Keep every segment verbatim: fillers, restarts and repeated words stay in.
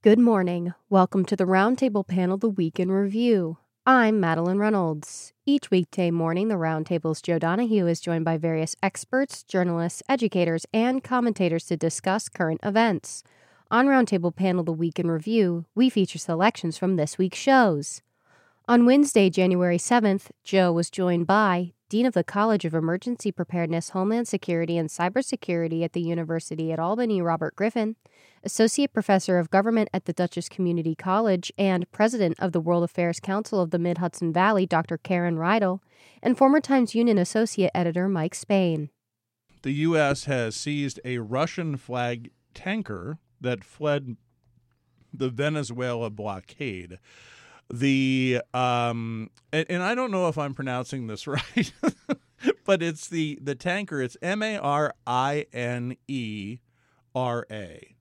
Good morning. Welcome to the Roundtable panel, The Week in Review. I'm Madeline Reynolds. Each weekday morning, the Roundtable's Joe Donahue is joined by various experts, journalists, educators, and commentators to discuss current events. On Roundtable panel, The Week in Review, we feature selections from this week's shows. On Wednesday, January seventh, Joe was joined by Dean of the College of Emergency Preparedness, Homeland Security, and Cybersecurity at the University at Albany, Robert Griffin, Associate Professor of Government at the Dutchess Community College and President of the World Affairs Council of the Mid-Hudson Valley, Doctor Karen Rydell, and former Times Union Associate Editor Mike Spain. The U S has seized a Russian-flagged tanker that fled the Venezuela blockade. The um and, and I don't know if I'm pronouncing this right, but it's the the tanker. It's M A R I N E R A.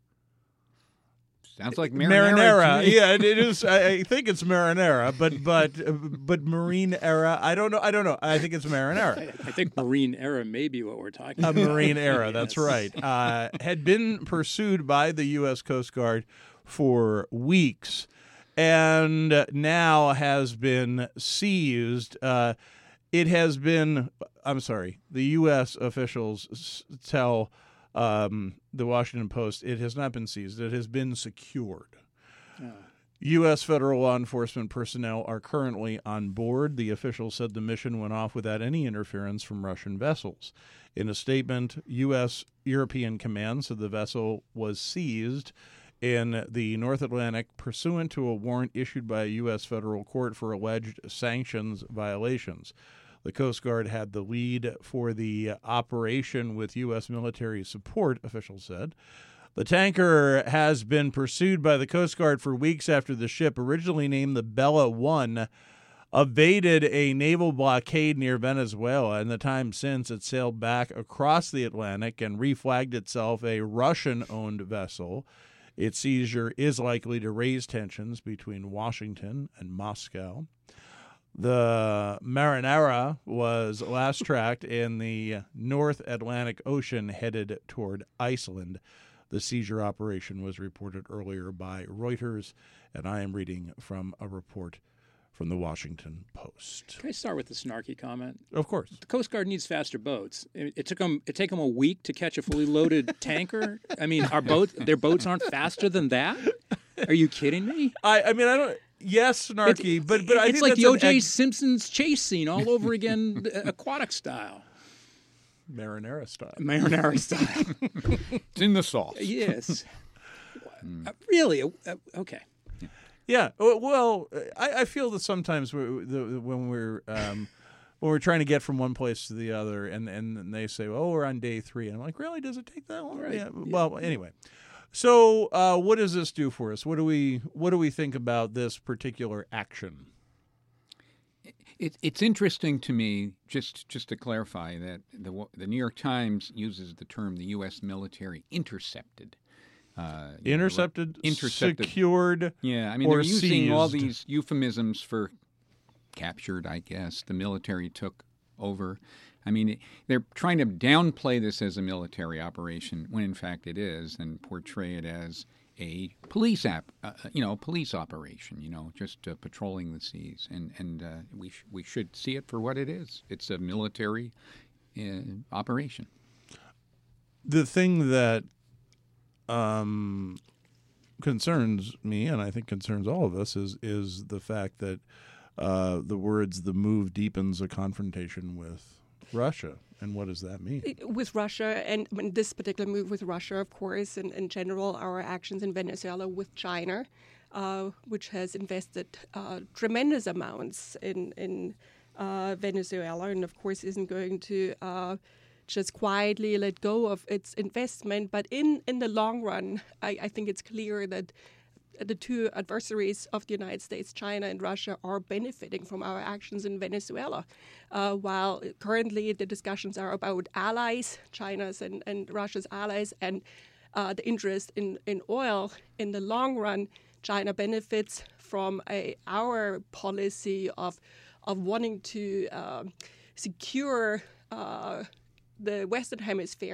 Sounds like marinara. Marinara, yeah, it, it is. I, I think it's marinara, but but but marine era. I don't know. I don't know. I think it's marinara. I, I think marine era may be what we're talking A about. marine era. That's Yes. right. Uh, had been pursued by the U S Coast Guard for weeks, and now has been seized. Uh, it has been. I'm sorry. The U S officials s- tell. Um, the Washington Post, it has not been seized. It has been secured. Uh, U S federal law enforcement personnel are currently on board. The official said the mission went off without any interference from Russian vessels. In a statement, U S European Command said the vessel was seized in the North Atlantic pursuant to a warrant issued by a U S federal court for alleged sanctions violations. The Coast Guard had the lead for the operation with U S military support, officials said. The tanker has been pursued by the Coast Guard for weeks after the ship, originally named the Bella One, evaded a naval blockade near Venezuela. In the time since, it sailed back across the Atlantic and reflagged itself a Russian-owned vessel. Its seizure is likely to raise tensions between Washington and Moscow. The Marinara was last tracked in the North Atlantic Ocean headed toward Iceland. The seizure operation was reported earlier by Reuters, and I am reading from a report from the Washington Post. Can I start with the snarky comment? Of course. The Coast Guard needs faster boats. It, it took them. It took them a week to catch a fully loaded tanker. I mean, our boats, their boats aren't faster than that. Are you kidding me? I, I mean, I don't. Yes, snarky, It's- but but I it's think like that's the O an J ex- Simpson's chase scene all over again, aquatic style, Marinara style. marinara style. It's in the sauce. Yes. Uh, really? Uh, okay. Yeah. Oh, well, I, I feel that sometimes we're, the, when we're um, when we're trying to get from one place to the other, and and they say, "Oh, we're on day three," and I'm like, "Really? Does it take that long?" Right. Yeah. Well, anyway. So, uh, what does this do for us? What do we what do we think about this particular action? It, it's interesting to me, just just to clarify, that the the New York Times uses the term the U S military intercepted. Uh, you know, Intercepted, intercepted. secured. Yeah, I mean, or they're using all seized. these euphemisms for captured, I guess. The military took over. I mean, they're trying to downplay this as a military operation when, in fact, it is, and portray it as a police app, uh, you know, police operation. You know, just uh, patrolling the seas, and and uh, we sh- we should see it for what it is. It's a military uh, operation. The thing that um, concerns me, and I think concerns all of us, is is the fact that uh, the words "the move deepens a confrontation with Russia." And what does that mean? With Russia, and in this particular move with Russia, of course, and in general, our actions in Venezuela with China, uh, which has invested uh, tremendous amounts in, in uh, Venezuela, and of course isn't going to uh, just quietly let go of its investment. But in, in the long run, I, I think it's clear that the two adversaries of the United States, China and Russia, are benefiting from our actions in Venezuela. Uh, while currently the discussions are about allies, China's and, and Russia's allies, and uh, the interest in, in oil, in the long run, China benefits from a, our policy of, of wanting to uh, secure uh, the Western Hemisphere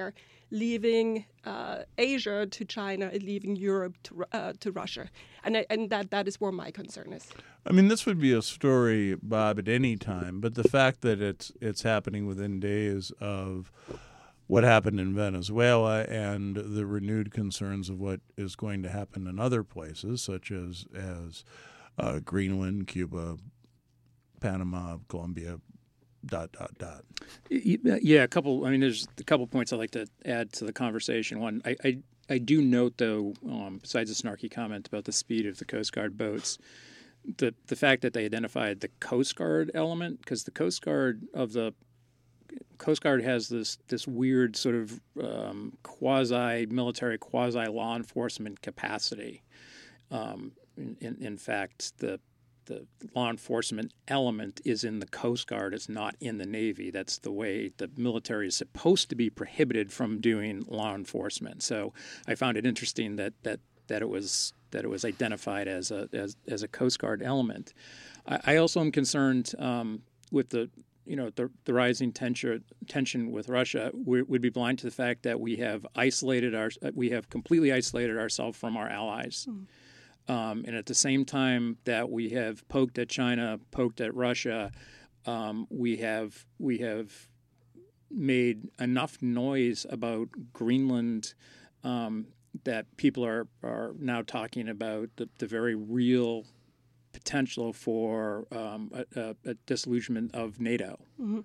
leaving uh, Asia to China and leaving Europe to uh, to Russia, and I, and that that is where my concern is. I mean, this would be a story, Bob, at any time, but the fact that it's it's happening within days of what happened in Venezuela and the renewed concerns of what is going to happen in other places, such as as uh, Greenland, Cuba, Panama, Colombia, dot, dot, dot. Yeah, a couple. I mean, there's a couple points I'd like to add to the conversation. One, I, I, I do note, though, um, besides the snarky comment about the speed of the Coast Guard boats, the the fact that they identified the Coast Guard element, because the Coast Guard of the Coast Guard has this this weird sort of um, quasi-military, quasi-law enforcement capacity. Um, in, in fact, the the law enforcement element is in the Coast Guard. It's not in the Navy. That's the way the military is supposed to be prohibited from doing law enforcement. So I found it interesting that that that it was that it was identified as a as as a Coast Guard element. I, I also am concerned um, with the you know the the rising tension tension with Russia. We would be blind to the fact that we have isolated our we have completely isolated ourselves from our allies. Mm. Um, and at the same time that we have poked at China, poked at Russia, um, we have we have made enough noise about Greenland um, that people are, are now talking about the, the very real potential for um, a, a, a disillusionment of NATO. Mm-hmm.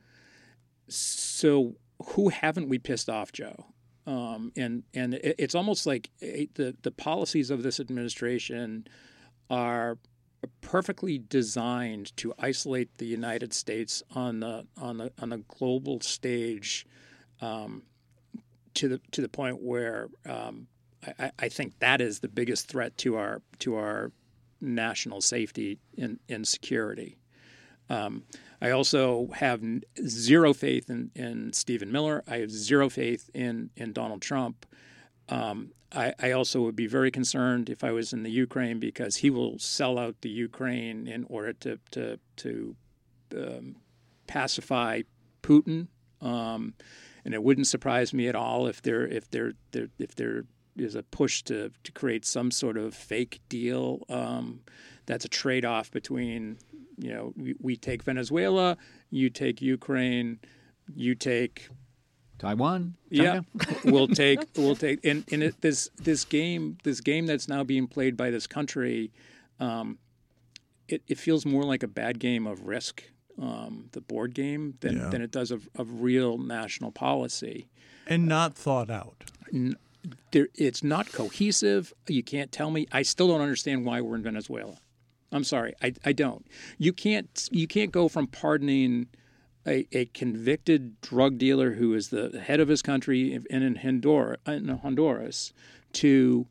So who haven't we pissed off, Joe? Um, and and it, it's almost like the, the policies of this administration are perfectly designed to isolate the United States on the on the on the global stage, um, to the to the point where um, I, I think that is the biggest threat to our to our national safety and, and security. Um, I also have zero faith in, in Stephen Miller. I have zero faith in, in Donald Trump. Um, I, I also would be very concerned if I was in the Ukraine because he will sell out the Ukraine in order to to, to um, pacify Putin. Um, and it wouldn't surprise me at all if there if there, there if there is a push to, to create some sort of fake deal um, that's a trade-off between. You know, we, we take Venezuela, you take Ukraine, you take Taiwan. China. Yeah, we'll take we'll take and, and it, this this game this game that's now being played by this country, um, it, it feels more like a bad game of Risk, um, the board game, than yeah. than it does of, of real national policy, and not thought out. N- there, it's not cohesive. You can't tell me. I still don't understand why we're in Venezuela. I'm sorry, I, I don't. You can't you can't go from pardoning a, a convicted drug dealer who is the head of his country in, in Honduras, in Honduras to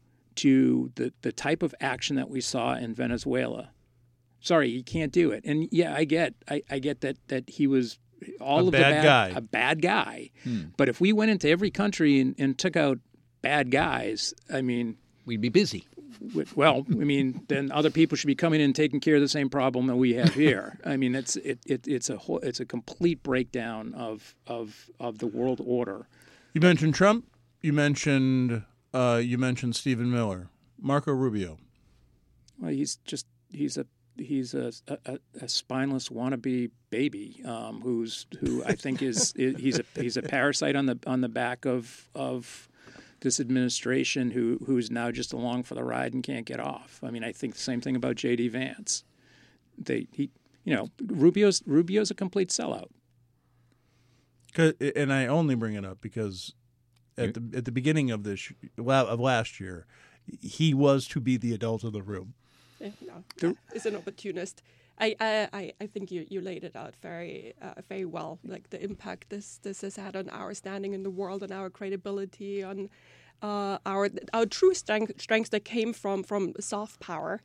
to the, the type of action that we saw in Venezuela. Sorry, you can't do it. And yeah, I get I, I get that that he was all a of bad the bad guy. a bad guy. Hmm. But if we went into every country and, and took out bad guys, I mean, we'd be busy. Well, I mean, then other people should be coming in and taking care of the same problem that we have here. I mean, it's it, it it's a whole, it's a complete breakdown of of of the world order. You mentioned Trump. You mentioned uh, you mentioned Stephen Miller, Marco Rubio. Well, he's just he's a he's a a, a spineless wannabe baby um, who's who I think is he's a he's a parasite on the on the back of of. this administration who who's now just along for the ride and can't get off. I mean, I think the same thing about J D Vance. They he you know, Rubio's Rubio's a complete sellout. And I only bring it up because at the at the beginning of this of last year, he was to be the adult in the room. Yeah, no, there, is an opportunist. I, I, I think you, you laid it out very uh, very well, like the impact this this has had on our standing in the world, on our credibility, on uh, our our true strength strengths that came from from soft power,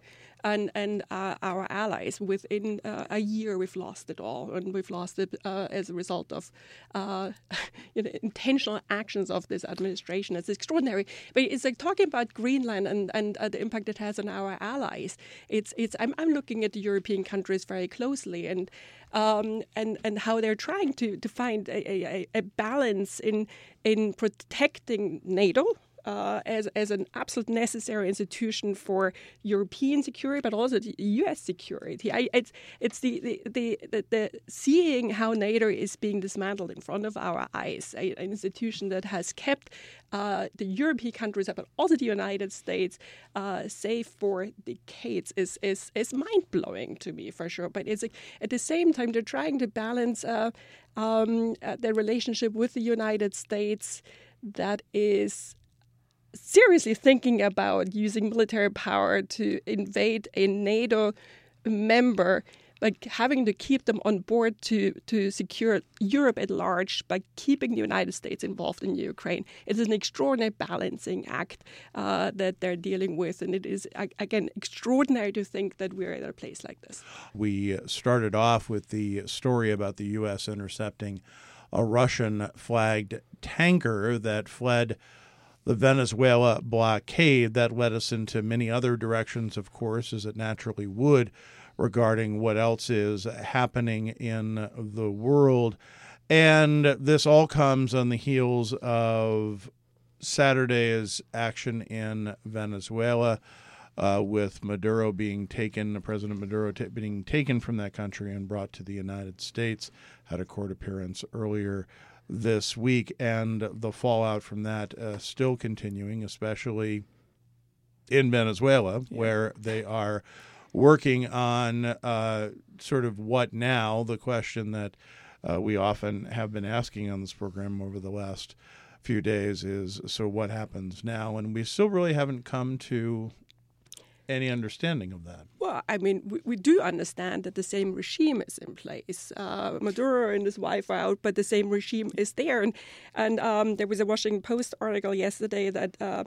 and and uh, our allies. Within uh, a year, we've lost it all, and we've lost it uh, as a result of uh, you know, intentional actions of this administration. It's extraordinary. But it's like talking about Greenland and, and uh, the impact it has on our allies. It's it's. I'm, I'm looking at the European countries very closely, and um, and and how they're trying to to find a, a, a balance in in protecting NATO. Uh, as as an absolute necessary institution for European security, but also the U S security. I, it's it's the the, the the the seeing how NATO is being dismantled in front of our eyes, a, an institution that has kept uh, the European countries, but also the United States, uh, safe for decades, is is is mind blowing to me for sure. But it's like, at the same time they're trying to balance uh, um, uh, their relationship with the United States that is seriously thinking about using military power to invade a NATO member, but having to keep them on board to, to secure Europe at large by keeping the United States involved in Ukraine. It is an extraordinary balancing act uh, that they're dealing with, and it is, again, extraordinary to think that we're in a place like this. We started off with the story about the U S intercepting a Russian-flagged tanker that fled the Venezuela blockade. That led us into many other directions, of course, as it naturally would, regarding what else is happening in the world. And this all comes on the heels of Saturday's action in Venezuela, uh, with Maduro being taken, President Maduro t- being taken from that country and brought to the United States, had a court appearance earlier this week, and the fallout from that uh, still continuing, especially in Venezuela, yeah. where they are working on uh, sort of what now, the question that uh, we often have been asking on this program over the last few days is, so what happens now? And we still really haven't come to any understanding of that. Well, I mean, we, we do understand that the same regime is in place. Uh, Maduro and his wife are out, but the same regime is there. And, and um, there was a Washington Post article yesterday that uh,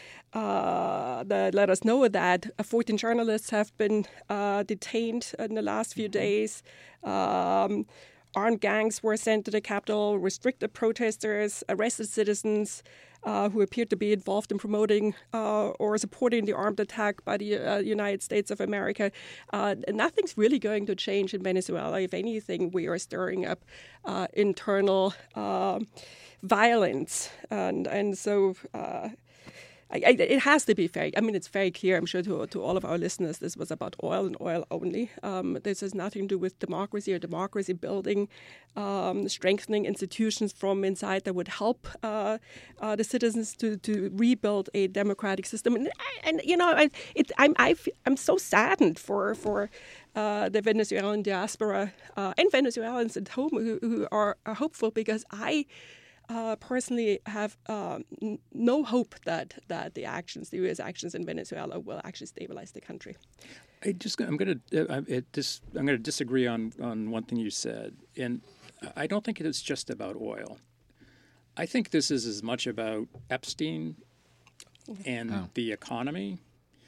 uh, that let us know that uh, fourteen journalists have been uh, detained in the last few days. Um, armed gangs were sent to the Capitol, restricted protesters, arrested citizens Uh, who appeared to be involved in promoting uh, or supporting the armed attack by the uh, United States of America. Uh, nothing's really going to change in Venezuela. If anything, we are stirring up uh, internal uh, violence. And, and so uh, I, I, it has to be fair. I mean, it's very clear, I'm sure, to, to all of our listeners, this was about oil and oil only. Um, this has nothing to do with democracy or democracy building, um, strengthening institutions from inside that would help uh, uh, the citizens to, to rebuild a democratic system. And, and you know, I, it, I'm I f- I'm so saddened for for uh, the Venezuelan diaspora uh, and Venezuelans at home who, who are, are hopeful, because I. Uh, personally have um, n- no hope that, that the actions, the U S actions in Venezuela, will actually stabilize the country. I just, I'm going to, uh, it dis, I'm going to disagree on, on one thing you said, and I don't think it's just about oil. I think this is as much about Epstein and oh. the economy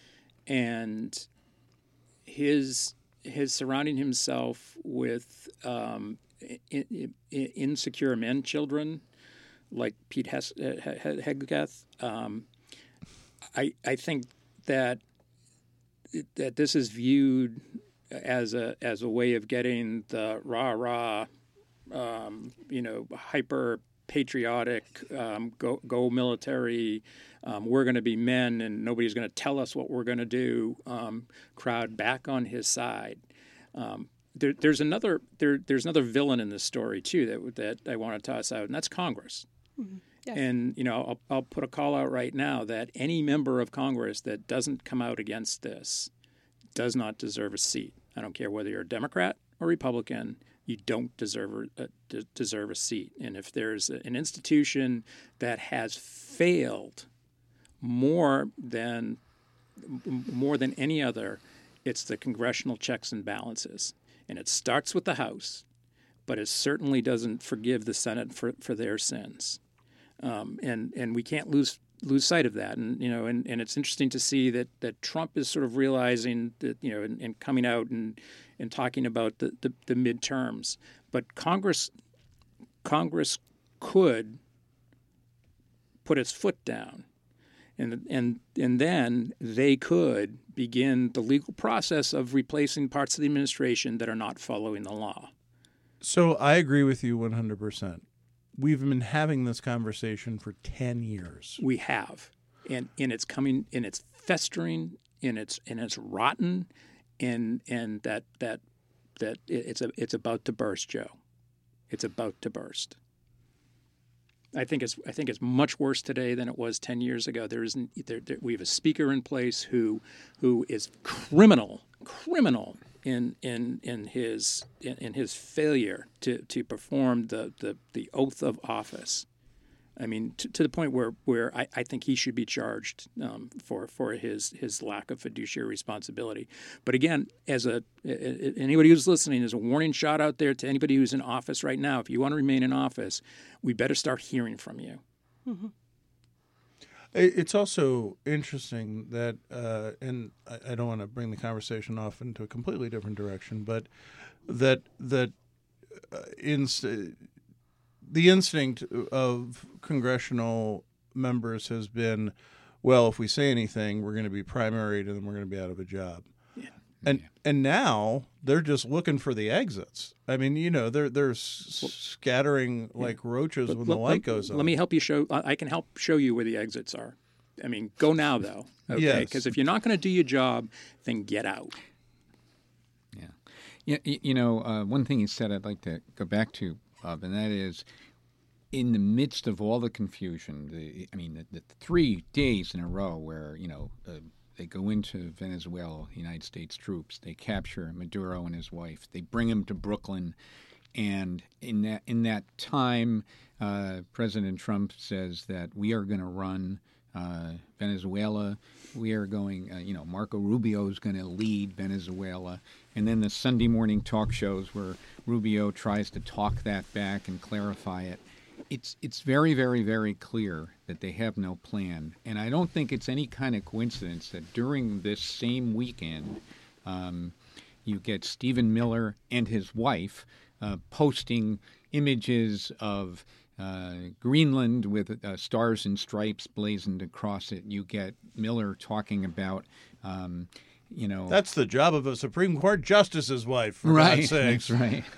and his his surrounding himself with um, in, in, insecure men, children. Like Pete Hes- Hegseth, um, I I think that that this is viewed as a as a way of getting the rah rah, um, you know, hyper patriotic, um, go go military. Um, we're going to be men, and nobody's going to tell us what we're going to do. Um, crowd back on his side. Um, there, there's another there there's another villain in this story too that that I want to toss out, and that's Congress. Mm-hmm. Yes. And, you know, I'll, I'll put a call out right now that any member of Congress that doesn't come out against this does not deserve a seat. I don't care whether you're a Democrat or Republican, you don't deserve a, uh, deserve a seat. And if there's an institution that has failed more than more than any other, it's the congressional checks and balances. And it starts with the House, but it certainly doesn't forgive the Senate for, for their sins. Um, and, and we can't lose lose sight of that. And you know, and, and it's interesting to see that that Trump is sort of realizing that, you know, and, and coming out and and talking about the, the, the midterms. But Congress Congress could put its foot down. And and and then they could begin the legal process of replacing parts of the administration that are not following the law. So I agree with you one hundred percent. We've been having this conversation for ten years. We have, and and it's coming, and it's festering, and it's and it's rotten, and and that that that it's a it's about to burst, Joe. It's about to burst. I think it's I think it's much worse today than it was ten years ago. There isn't there, there, we have a speaker in place who who is criminal criminal in in in his in, in his failure to, to perform the, the, the oath of office. I mean, to, to the point where, where I, I think he should be charged um, for for his his lack of fiduciary responsibility. But again, as a anybody who's listening, as a warning shot out there to anybody who's in office right now, if you want to remain in office, we better start hearing from you. Mm-hmm. It's also interesting that, uh, and I don't want to bring the conversation off into a completely different direction, but that that uh, inst- the instinct of congressional members has been, well, if we say anything, we're going to be primaried and then we're going to be out of a job. Yeah. And and now they're just looking for the exits. I mean, you know, they're they're s- Well, scattering like yeah. roaches But when let, the light let- goes on. Let me help you show. I can help show you where the exits are. I mean, go now though. Okay, Yes. because if you're not going to do your job, then get out. Yeah. Yeah, y- you know, uh, one thing you said I'd like to go back to, Bob, and that is, in the midst of all the confusion, the, I mean, the, the three days in a row where, you know, uh, they go into Venezuela, United States troops, they capture Maduro and his wife, they bring him to Brooklyn, and in that in that time, uh, President Trump says that we are going to run uh, Venezuela. We are going, uh, you know, Marco Rubio is going to lead Venezuela. And then the Sunday morning talk shows where Rubio tries to talk that back and clarify it. It's it's very, very, very clear that they have no plan. And I don't think it's any kind of coincidence that during this same weekend, um, you get Stephen Miller and his wife uh, posting images of Uh, Greenland with uh, stars and stripes blazoned across it. You get Miller talking about, um, you know... That's the job of a Supreme Court justice's wife, for right, God's sakes. That's right.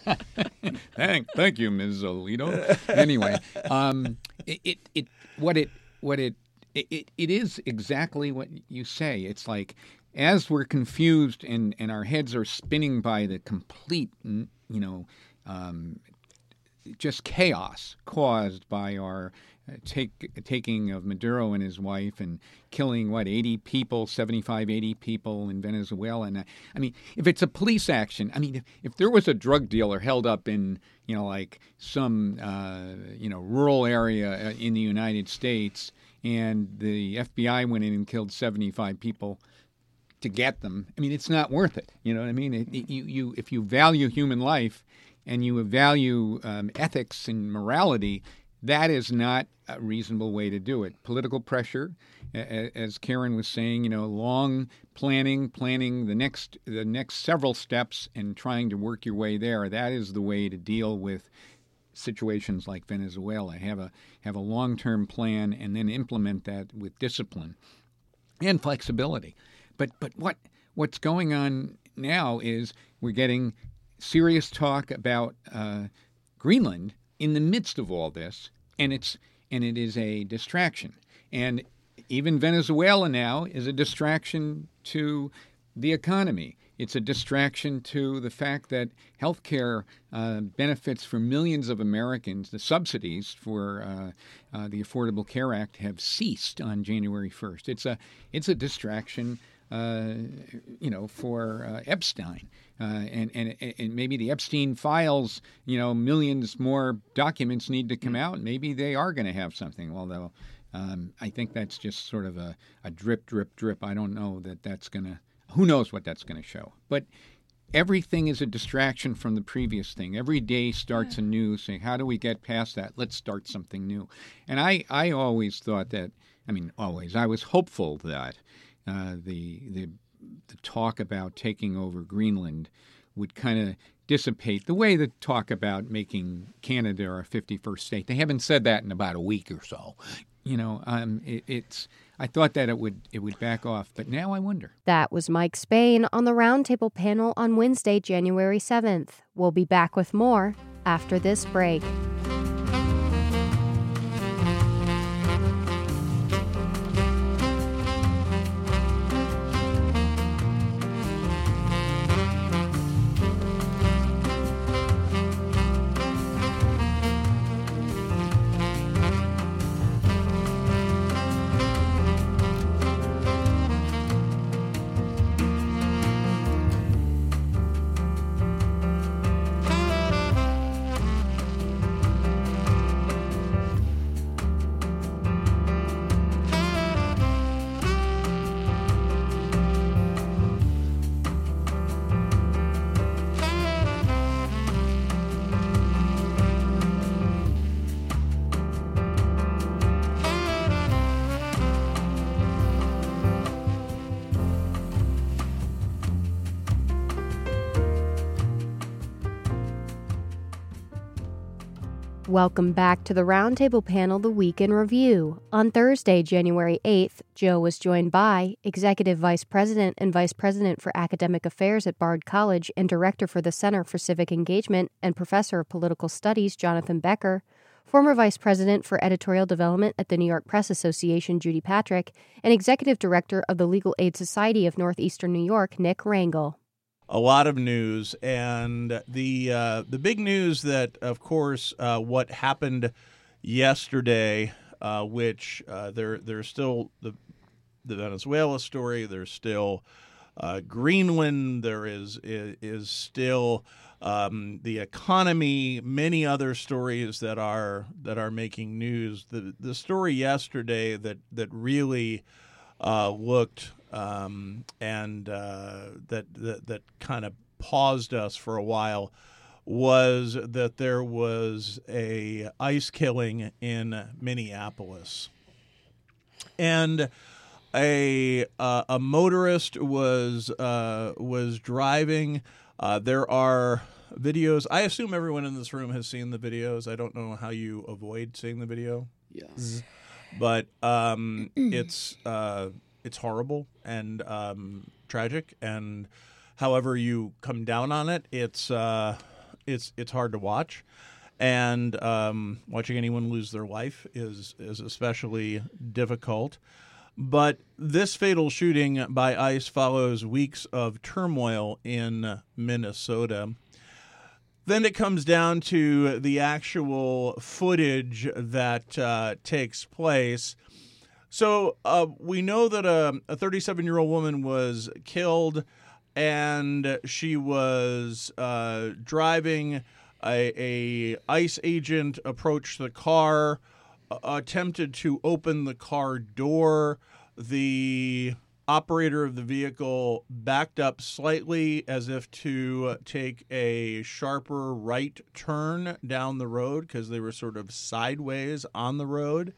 thank, thank you, Miz Alito. Anyway, um, it, it, it, what it, what it, it, it is exactly what you say. It's like, as we're confused and, and our heads are spinning by the complete, you know, um, just chaos caused by our uh, take, taking of Maduro and his wife and killing, what, eighty people, seventy-five, eighty people in Venezuela. And uh, I mean, if it's a police action, I mean, if, if there was a drug dealer held up in, you know, like some, uh, you know, rural area in the United States and the F B I went in and killed seventy-five people to get them, I mean, it's not worth it. You know what I mean? It, it, you, you, if you value human life, and you value um, ethics and morality, that is not a reasonable way to do it. Political pressure, a- as Karen was saying, you know, long planning, planning the next the next several steps and trying to work your way there. That is the way to deal with situations like Venezuela. Have a have a long-term plan and then implement that with discipline and flexibility. But but what what's going on now is we're getting serious talk about uh, Greenland in the midst of all this, and it's and it is a distraction. And even Venezuela now is a distraction to the economy. It's a distraction to the fact that health care uh, benefits for millions of Americans, the subsidies for uh, uh, the Affordable Care Act have ceased on January first. It's a it's a distraction, uh, you know, for uh, Epstein. Uh, and, and and maybe the Epstein files, you know, millions more documents need to come out. Maybe they are going to have something, although um, I think that's just sort of a, a drip, drip, drip. I don't know that that's going to, who knows what that's going to show. But everything is a distraction from the previous thing. Every day starts Yeah. anew, saying, how do we get past that? Let's start something new. And I, I always thought that I mean, always. I was hopeful that uh, the, the the talk about taking over Greenland would kind of dissipate the way the talk about making Canada our fifty-first state. They haven't said that in about a week or so. You know, um, it, it's. I thought that it would it would back off, but now I wonder. That was Mike Spain on the Roundtable panel on Wednesday, January seventh. We'll be back with more after this break. Welcome back to the Roundtable panel, The Week in Review. On Thursday, January eighth, Joe was joined by Executive Vice President and Vice President for Academic Affairs at Bard College and Director for the Center for Civic Engagement and Professor of Political Studies, Jonathan Becker, former Vice President for Editorial Development at the New York Press Association, Judy Patrick, and Executive Director of the Legal Aid Society of Northeastern New York, Nick Rangel. A lot of news, and the uh, the big news that, of course, uh, what happened yesterday, uh, which uh, there there's still the the Venezuela story, there's still uh, Greenland, there is is, is still um, the economy, many other stories that are that are making news. The the story yesterday that that really uh, looked. Um, and uh, that that, that kind of paused us for a while was that there was a ICE killing in Minneapolis, and a uh, a motorist was uh, was driving. Uh, there are videos. I assume everyone in this room has seen the videos. I don't know how you avoid seeing the video. Yes, but um, it's. Uh, It's horrible and um, tragic, and however you come down on it, it's uh, it's it's hard to watch, and um, watching anyone lose their life is is especially difficult. But this fatal shooting by ICE follows weeks of turmoil in Minnesota. Then it comes down to the actual footage that uh, takes place. So uh, we know that a, a thirty-seven-year-old woman was killed, and she was uh, driving. A, a ICE agent approached the car, uh, attempted to open the car door. The operator of the vehicle backed up slightly as if to take a sharper right turn down the road because they were sort of sideways on the road.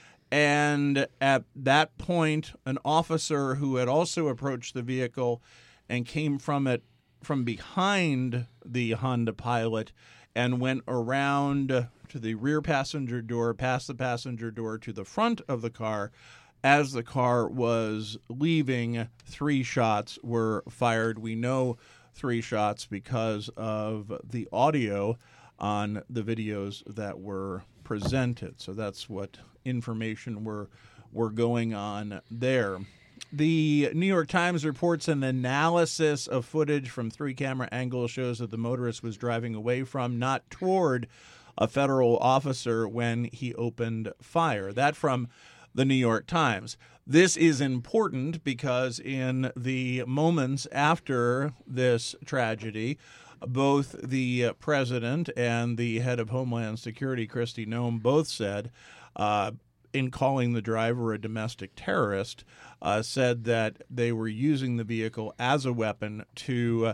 And at that point, an officer who had also approached the vehicle and came from it from behind the Honda Pilot and went around to the rear passenger door, past the passenger door to the front of the car. As the car was leaving, three shots were fired. We know three shots because of the audio on the videos that were presented. So that's what information we're, we're going on there. The New York Times reports an analysis of footage from three camera angles shows that the motorist was driving away from, not toward, a federal officer when he opened fire. That from the New York Times. This is important because in the moments after this tragedy, both the president and the head of Homeland Security, Kristi Noem, both said, uh, in calling the driver a domestic terrorist, uh, said that they were using the vehicle as a weapon to uh,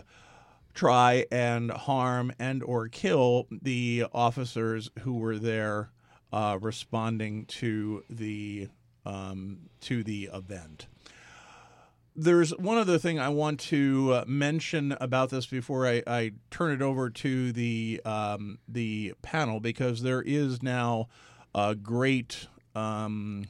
try and harm and or kill the officers who were there uh, responding to the um, to the event. There's one other thing I want to uh, mention about this before I, I turn it over to the um, the panel, because there is now a great, um,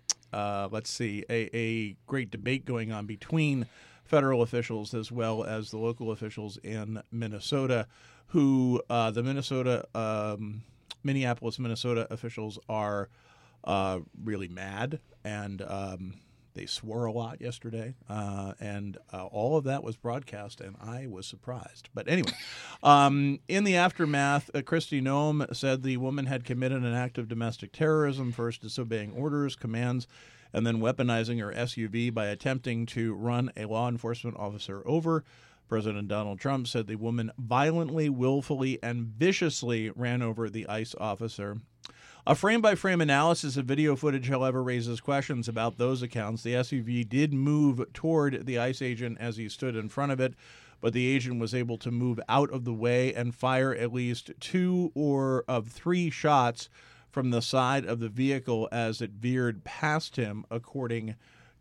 uh, let's see, a, a great debate going on between federal officials as well as the local officials in Minnesota, who uh, the Minnesota, um, Minneapolis, Minnesota officials are uh, really mad, and um, they swore a lot yesterday, uh, and uh, all of that was broadcast, and I was surprised. But anyway, um, in the aftermath, uh, Kristi Noem said the woman had committed an act of domestic terrorism, first disobeying orders, commands, and then weaponizing her S U V by attempting to run a law enforcement officer over. President Donald Trump said the woman violently, willfully, and viciously ran over the ICE officer. A frame-by-frame analysis of video footage, however, raises questions about those accounts. The S U V did move toward the ICE agent as he stood in front of it, but the agent was able to move out of the way and fire at least two or of three shots from the side of the vehicle as it veered past him, according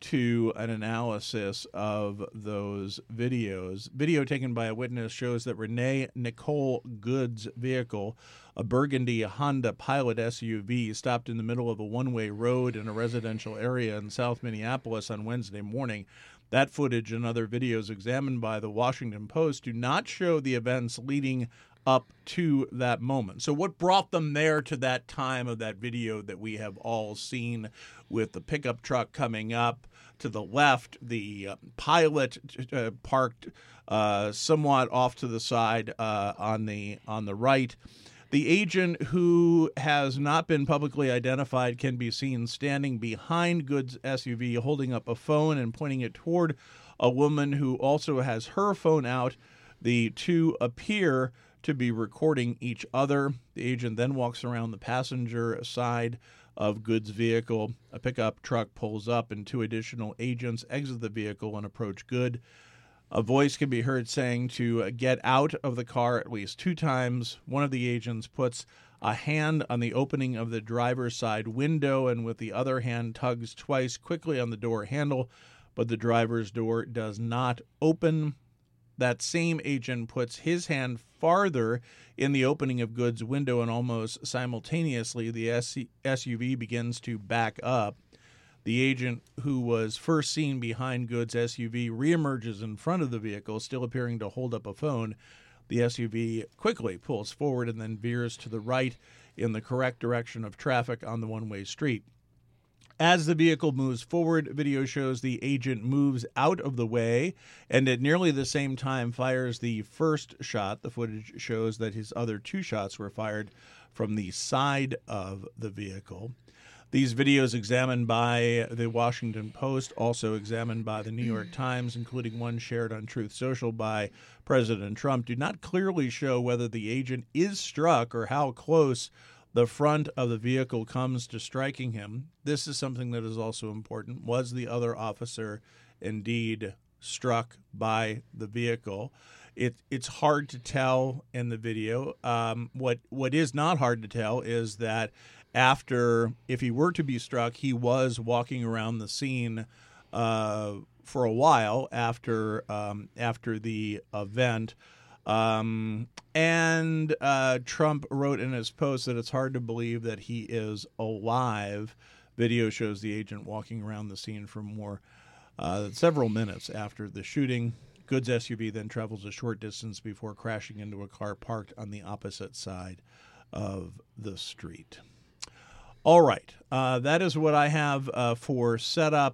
to an analysis of those videos. Video taken by a witness shows that Renee Nicole Good's vehicle, a burgundy Honda Pilot S U V, stopped in the middle of a one-way road in a residential area in South Minneapolis on Wednesday morning. That footage and other videos examined by the Washington Post do not show the events leading up to that moment. So what brought them there to that time of that video that we have all seen, with the pickup truck coming up to the left, the uh, Pilot uh, parked uh, somewhat off to the side uh, on the on the right. The agent, who has not been publicly identified, can be seen standing behind Good's S U V, holding up a phone and pointing it toward a woman who also has her phone out. The two appear to be recording each other. The agent then walks around the passenger side of Good's vehicle. A pickup truck pulls up, and two additional agents exit the vehicle and approach Good. A voice can be heard saying to get out of the car at least two times. One of the agents puts a hand on the opening of the driver's side window and with the other hand tugs twice quickly on the door handle, but the driver's door does not open. That same agent puts his hand farther in the opening of Good's window, and almost simultaneously the S U V begins to back up. The agent, who was first seen behind Good's S U V, reemerges in front of the vehicle, still appearing to hold up a phone. The S U V quickly pulls forward and then veers to the right in the correct direction of traffic on the one-way street. As the vehicle moves forward, video shows the agent moves out of the way and at nearly the same time fires the first shot. The footage shows that his other two shots were fired from the side of the vehicle. These videos, examined by the Washington Post, also examined by the New York Times, including one shared on Truth Social by President Trump, do not clearly show whether the agent is struck or how close the front of the vehicle comes to striking him. This is something that is also important. Was the other officer indeed struck by the vehicle? It, it's hard to tell in the video. Um, what what is not hard to tell is that after, if he were to be struck, he was walking around the scene uh, for a while after um, after the event. Um, and uh, Trump wrote in his post that it's hard to believe that he is alive. Video shows the agent walking around the scene for more uh, several minutes after the shooting. Good's S U V then travels a short distance before crashing into a car parked on the opposite side of the street. All right, uh, that is what I have uh, for setup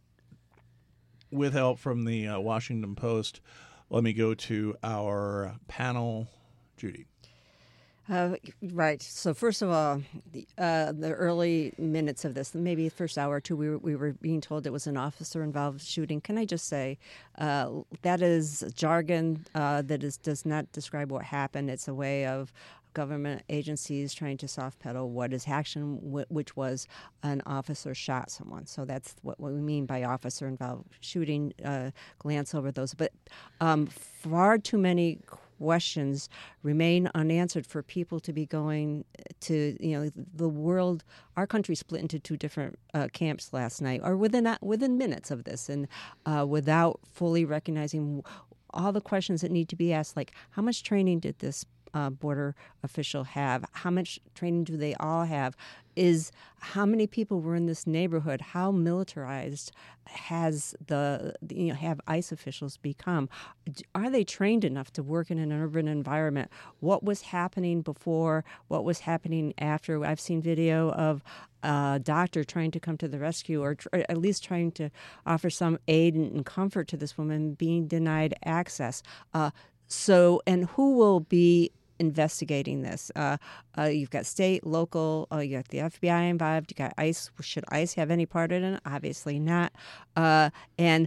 with help from the uh, Washington Post. Let me go to our panel. Judy. Uh, right. So first of all, the, uh, the early minutes of this, maybe the first hour or two, we were, we were being told it was an officer-involved shooting. Can I just say uh, that is jargon uh, that is does not describe what happened. It's a way of government agencies trying to soft pedal what is action, which was an officer shot someone. So that's what we mean by officer-involved shooting. Uh, glance over those. But um, far too many questions remain unanswered for people to be going to, you know, the world. Our country split into two different uh, camps last night, or within uh, within minutes of this, and uh, without fully recognizing all the questions that need to be asked, like how much training did this uh, border official have? How much training do they all have? Is how many people were in this neighborhood? How militarized has the, you know, have ICE officials become? Are they trained enough to work in an urban environment? What was happening before? What was happening after? I've seen video of a doctor trying to come to the rescue, or tr- at least trying to offer some aid and, and comfort to this woman being denied access. Uh, so, and who will be investigating this? Uh, uh, you've got state, local, uh, you got the F B I involved, you got ICE. Should ICE have any part in it? Obviously not. Uh, and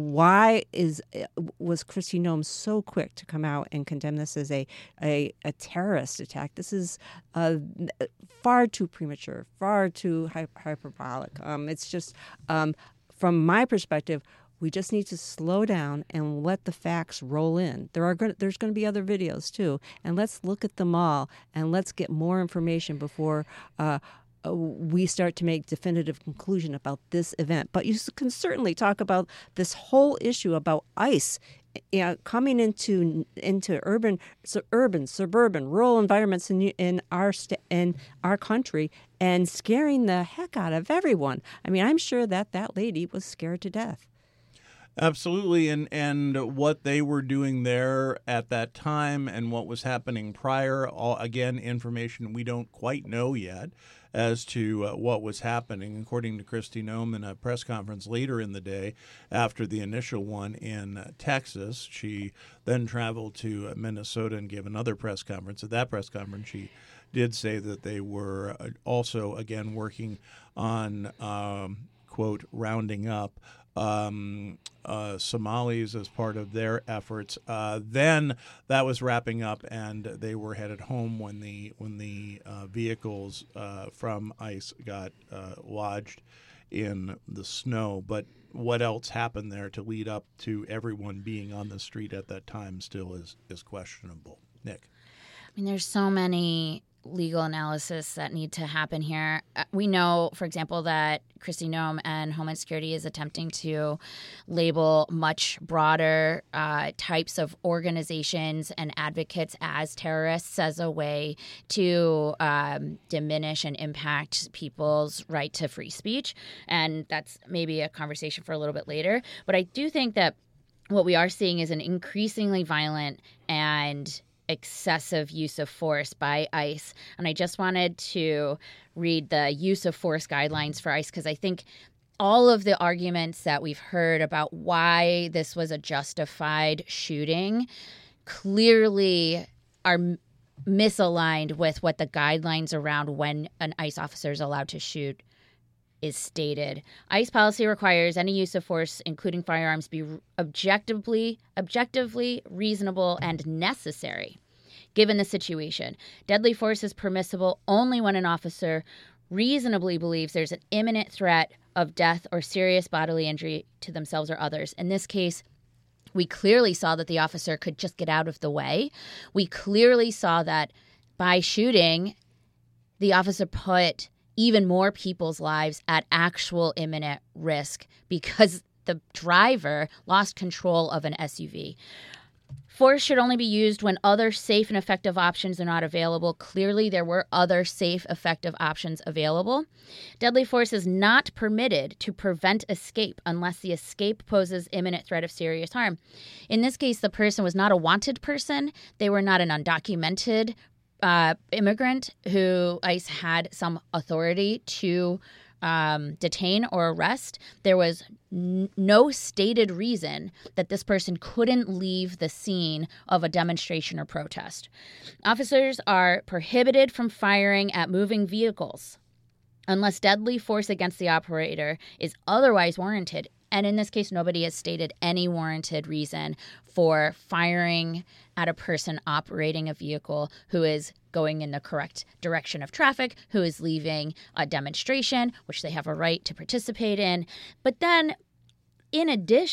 why is was Kristi Noem so quick to come out and condemn this as a, a, a terrorist attack? This is uh, far too premature, far too hy- hyperbolic. Um, it's just, um, from my perspective, we just need to slow down and let the facts roll in. There are going there's going to be other videos too, and let's look at them all and let's get more information before uh, we start to make definitive conclusion about this event. But you can certainly talk about this whole issue about ICE, you know, coming into into urban, so urban, suburban, rural environments in in our st- in our country and scaring the heck out of everyone. I mean, I'm sure that that lady was scared to death. Absolutely, and and what they were doing there at that time and what was happening prior, all, again, information we don't quite know yet as to uh, what was happening. According to Kristi Noem in a press conference later in the day after the initial one in uh, Texas, she then traveled to uh, Minnesota and gave another press conference. At that press conference, she did say that they were uh, also, again, working on, um, quote, rounding up Um, uh, Somalis as part of their efforts. Uh, then that was wrapping up, and they were headed home when the when the uh, vehicles uh, from ICE got uh, lodged in the snow. But what else happened there to lead up to everyone being on the street at that time still is is questionable. Nick? I mean, there's so many legal analysis that need to happen here. We know, for example, that Kristi Noem and Homeland Security is attempting to label much broader uh, types of organizations and advocates as terrorists as a way to um, diminish and impact people's right to free speech. And that's maybe a conversation for a little bit later. But I do think that what we are seeing is an increasingly violent and excessive use of force by ICE. And I just wanted to read the use of force guidelines for ICE because I think all of the arguments that we've heard about why this was a justified shooting clearly are misaligned with what the guidelines around when an ICE officer is allowed to shoot is stated. ICE policy requires any use of force, including firearms, be objectively, objectively reasonable and necessary, given the situation. Deadly force is permissible only when an officer reasonably believes there's an imminent threat of death or serious bodily injury to themselves or others. In this case, we clearly saw that the officer could just get out of the way. We clearly saw that by shooting, the officer put even more people's lives at actual imminent risk because the driver lost control of an S U V. Force should only be used when other safe and effective options are not available. Clearly, there were other safe, effective options available. Deadly force is not permitted to prevent escape unless the escape poses imminent threat of serious harm. In this case, the person was not a wanted person. They were not an undocumented Uh, immigrant who ICE had some authority to um, detain or arrest. There was n- no stated reason that this person couldn't leave the scene of a demonstration or protest. Officers are prohibited from firing at moving vehicles unless deadly force against the operator is otherwise warranted. And in this case, nobody has stated any warranted reason for firing at a person operating a vehicle who is going in the correct direction of traffic, who is leaving a demonstration, which they have a right to participate in. But then, in addition,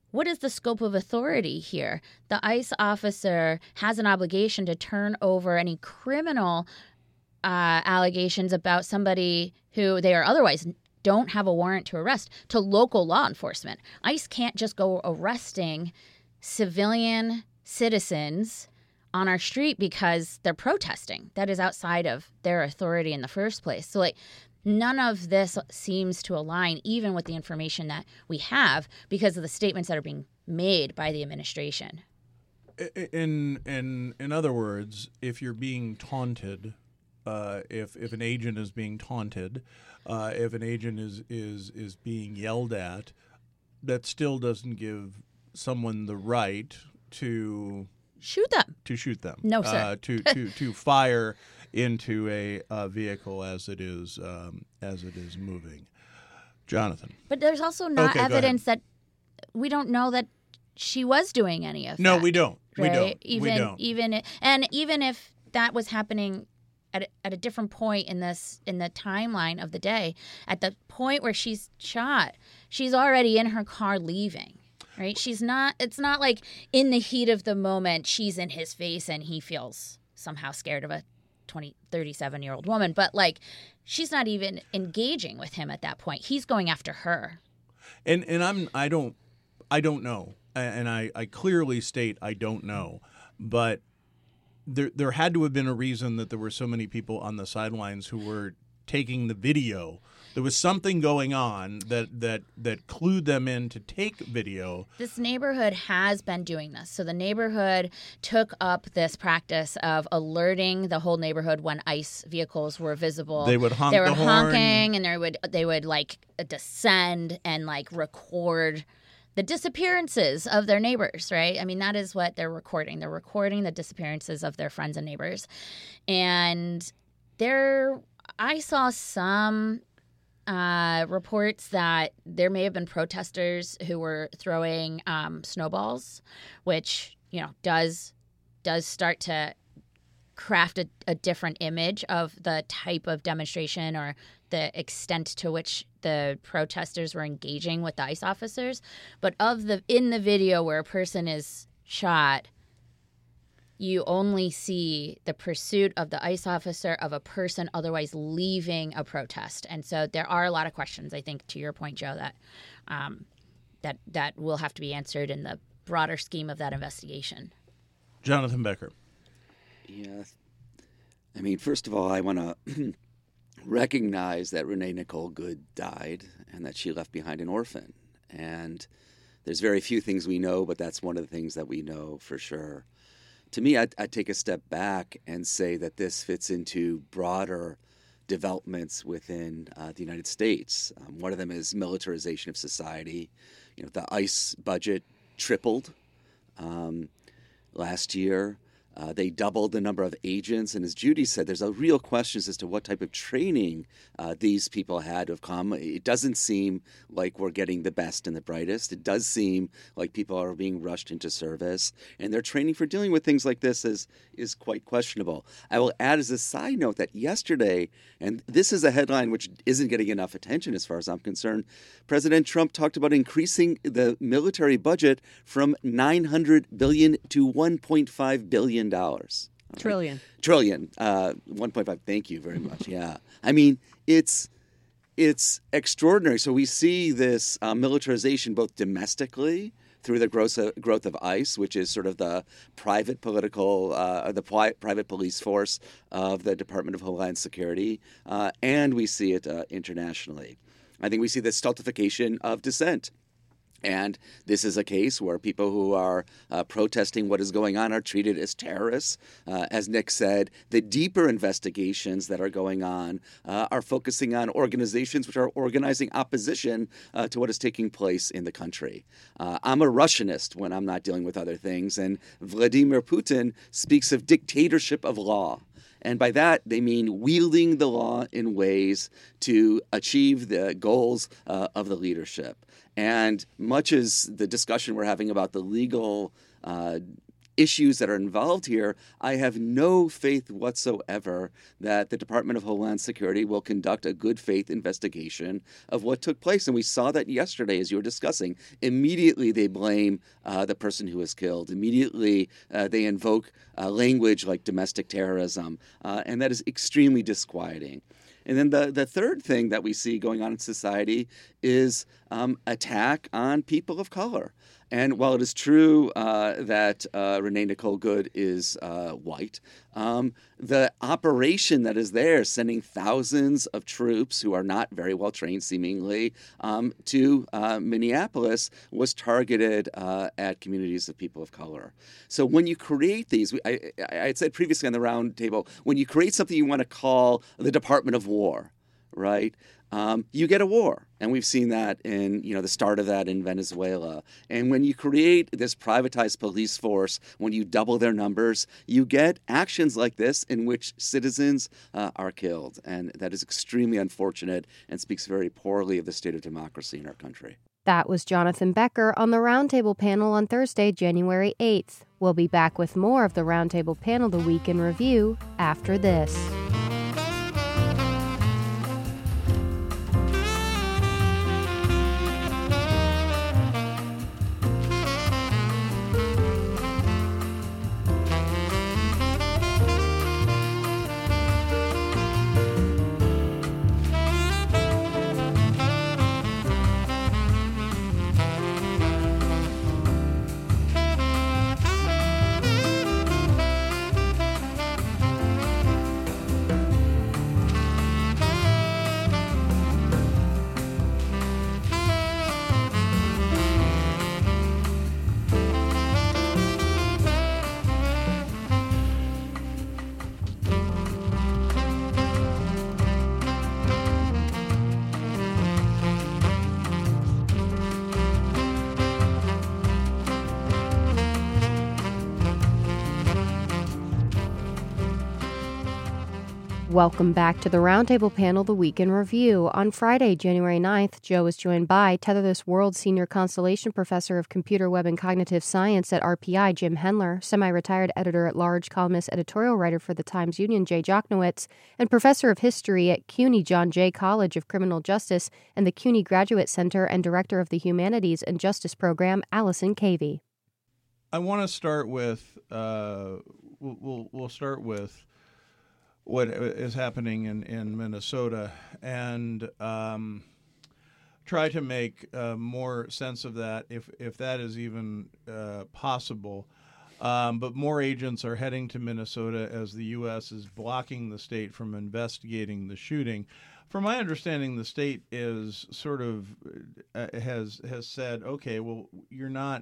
what is the scope of authority here? The ICE officer has an obligation to turn over any criminal uh, allegations about somebody who they are otherwise don't have a warrant to arrest to local law enforcement. ICE can't just go arresting civilian citizens on our street because they're protesting. That is outside of their authority in the first place. So, like, none of this seems to align even with the information that we have because of the statements that are being made by the administration. In in in other words, if you're being taunted, uh, if if an agent is being taunted, uh, if an agent is, is is being yelled at, that still doesn't give someone the right to shoot them. To shoot them. No, sir. Uh, to to to fire into a uh, vehicle as it is um, as it is moving. Jonathan. But there's also not okay, evidence that we don't know that she was doing any of no, that. No, we don't. Right? We don't. Even we don't. even and even if that was happening at a, at a different point in this in the timeline of the day, at the point where she's shot, she's already in her car leaving. Right? She's not. It's not like in the heat of the moment she's in his face and he feels somehow scared of a twenty, thirty-seven-year-old woman. But like, she's not even engaging with him at that point. He's going after her. And and I'm I don't I don't know. And I, I clearly state I don't know. But there there had to have been a reason that there were so many people on the sidelines who were taking the video. There was something going on that, that that clued them in to take video. This neighborhood has been doing this. So the neighborhood took up this practice of alerting the whole neighborhood when ICE vehicles were visible. They would honk They were the horn. honking, and they would they would like descend and like record the disappearances of their neighbors, right? I mean, that is what they're recording. They're recording the disappearances of their friends and neighbors. And there, I saw some Uh, reports that there may have been protesters who were throwing um, snowballs, which, you know, does does start to craft a, a different image of the type of demonstration or the extent to which the protesters were engaging with the ICE officers. But of the in the video where a person is shot, you only see the pursuit of the ICE officer of a person otherwise leaving a protest. And so there are a lot of questions, I think, to your point, Joe, that um, that that will have to be answered in the broader scheme of that investigation. Jonathan Becker. Yeah. I mean, first of all, I want to recognize that Renee Nicole Good died and that she left behind an orphan. And there's very few things we know, but that's one of the things that we know for sure. To me, I'd, I'd take a step back and say that this fits into broader developments within uh, the United States. Um, one of them is militarization of society. You know, the ICE budget tripled um, last year. Uh, they doubled the number of agents. And as Judy said, there's a real question as to what type of training uh, these people had to have come. It doesn't seem like we're getting the best and the brightest. It does seem like people are being rushed into service. And their training for dealing with things like this is, is quite questionable. I will add as a side note that yesterday, and this is a headline which isn't getting enough attention as far as I'm concerned, President Trump talked about increasing the military budget from nine hundred billion dollars to one point five billion dollars. Trillion. Right. Trillion. Uh, one point five. Thank you very much. Yeah. I mean, it's it's extraordinary. So we see this uh, militarization both domestically through the growth of, growth of ICE, which is sort of the private political, uh, the pri- private police force of the Department of Homeland Security, uh, and we see it uh, internationally. I think we see the stultification of dissent. And this is a case where people who are uh, protesting what is going on are treated as terrorists. Uh, as Nick said, the deeper investigations that are going on uh, are focusing on organizations which are organizing opposition uh, to what is taking place in the country. Uh, I'm a Russianist when I'm not dealing with other things, and Vladimir Putin speaks of dictatorship of law. And by that, they mean wielding the law in ways to achieve the goals uh, of the leadership. And much as the discussion we're having about the legal uh, issues that are involved here, I have no faith whatsoever that the Department of Homeland Security will conduct a good faith investigation of what took place. And we saw that yesterday, as you were discussing. Immediately they blame uh, the person who was killed. Immediately uh, they invoke uh, language like domestic terrorism. Uh, and that is extremely disquieting. And then the, the third thing that we see going on in society is um, attack on people of color. And while it is true uh, that uh, Renee Nicole Good is uh, white, um, the operation that is there, sending thousands of troops who are not very well trained, seemingly, um, to uh, Minneapolis, was targeted uh, at communities of people of color. So when you create these, I, I had said previously on the round table, when you create something you want to call the Department of War, right? Um, you get a war. And we've seen that in, you know, the start of that in Venezuela. And when you create this privatized police force, when you double their numbers, you get actions like this in which citizens uh, are killed. And that is extremely unfortunate and speaks very poorly of the state of democracy in our country. That was Jonathan Becker on the Roundtable panel on Thursday, January eighth. We'll be back with more of the Roundtable panel, The Week in Review, after this. Welcome back to the Roundtable panel, The Week in Review. On Friday, January ninth, Joe was joined by Tether This World Senior Constellation Professor of Computer, Web, and Cognitive Science at R P I, Jim Hendler, semi-retired editor-at-large, columnist, editorial writer for the Times-Union, Jay Jochnowitz, and Professor of History at CUNY John Jay College of Criminal Justice and the CUNY Graduate Center and Director of the Humanities and Justice Program, Allison Cavey. I want to start with, uh, we'll, we'll, we'll start with what is happening in, in Minnesota and um, try to make uh, more sense of that, if, if that is even uh, possible. Um, but more agents are heading to Minnesota as the U S is blocking the state from investigating the shooting. From my understanding, the state is sort of uh, has has said, okay, well, you're not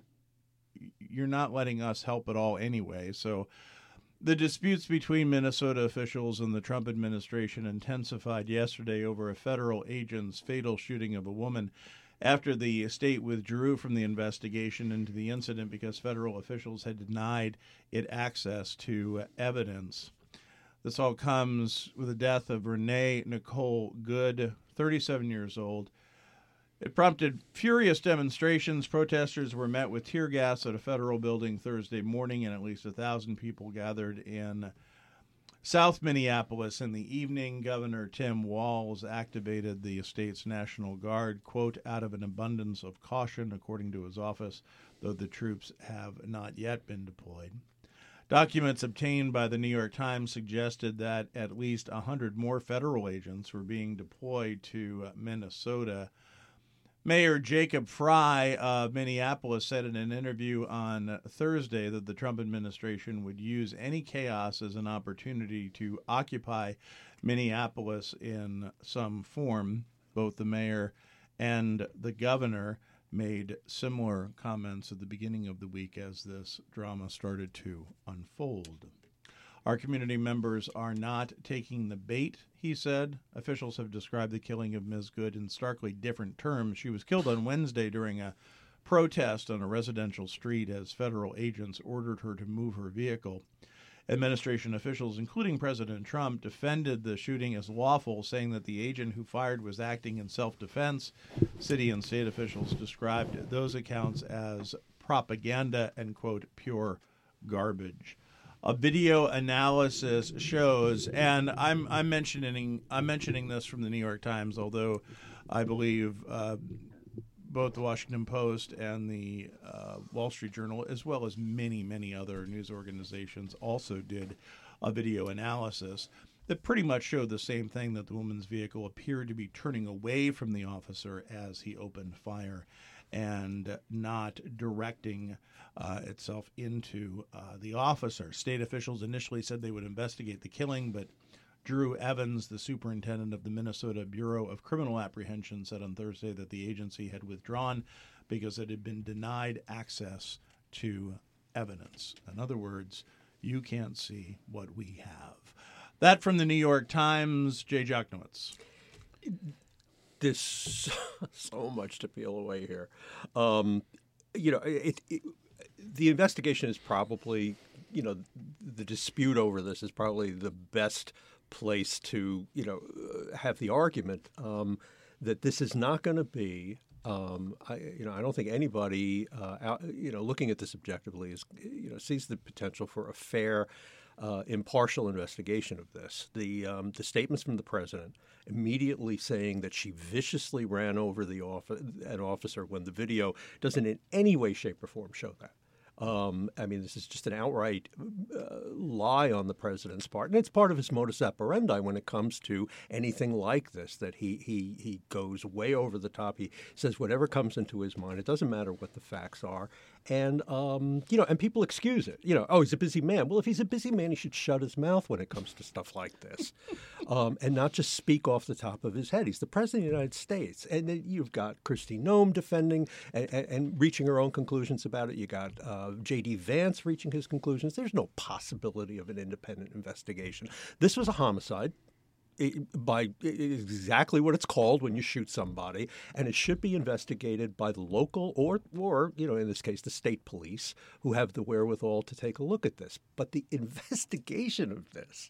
you're not letting us help at all anyway, so. The disputes between Minnesota officials and the Trump administration intensified yesterday over a federal agent's fatal shooting of a woman after the state withdrew from the investigation into the incident because federal officials had denied it access to evidence. This all comes with the death of Renee Nicole Good, thirty-seven years old. It prompted furious demonstrations. Protesters were met with tear gas at a federal building Thursday morning, and at least a thousand people gathered in South Minneapolis in the evening. Governor Tim Walz activated the state's National Guard, quote, out of an abundance of caution, according to his office, though the troops have not yet been deployed. Documents obtained by the New York Times suggested that at least one hundred more federal agents were being deployed to Minnesota. Mayor Jacob Frey of Minneapolis said in an interview on Thursday that the Trump administration would use any chaos as an opportunity to occupy Minneapolis in some form. Both the mayor and the governor made similar comments at the beginning of the week as this drama started to unfold. Our community members are not taking the bait, he said. Officials have described the killing of Miz Good in starkly different terms. She was killed on Wednesday during a protest on a residential street as federal agents ordered her to move her vehicle. Administration officials, including President Trump, defended the shooting as lawful, saying that the agent who fired was acting in self-defense. City and state officials described those accounts as propaganda and, quote, pure garbage. A video analysis shows, and I'm I'm mentioning I'm mentioning this from the New York Times, although I believe uh, both the Washington Post and the uh, Wall Street Journal, as well as many many other news organizations, also did a video analysis that pretty much showed the same thing, that the woman's vehicle appeared to be turning away from the officer as he opened fire and not directing uh, itself into uh, the officer. State officials initially said they would investigate the killing, but Drew Evans, the superintendent of the Minnesota Bureau of Criminal Apprehension, said on Thursday that the agency had withdrawn because it had been denied access to evidence. In other words, you can't see what we have. That from the New York Times, Jay Jochnowitz. There's so, so much to peel away here. Um, you know, it, it, the investigation is probably, you know, the dispute over this is probably the best place to, you know, have the argument um, that this is not going to be. Um, I, you know, I don't think anybody, uh, out, you know, looking at this objectively is, you know, sees the potential for a fair, uh, impartial investigation of this. The um, the statements from the president immediately saying that she viciously ran over the off- an officer when the video doesn't in any way, shape, or form show that. Um, I mean, this is just an outright uh, lie on the president's part, and it's part of his modus operandi when it comes to anything like this. That he he he goes way over the top. He says whatever comes into his mind. It doesn't matter what the facts are, and um, you know, and people excuse it. You know, oh, he's a busy man. Well, if he's a busy man, he should shut his mouth when it comes to stuff like this, um, and not just speak off the top of his head. He's the president of the United States, and then you've got Kristi Noem defending and, and, and reaching her own conclusions about it. You got Uh, J D Vance reaching his conclusions. There's no possibility of an independent investigation. This was a homicide by exactly what it's called when you shoot somebody, and it should be investigated by the local or, or you know, in this case, the state police, who have the wherewithal to take a look at this. But the investigation of this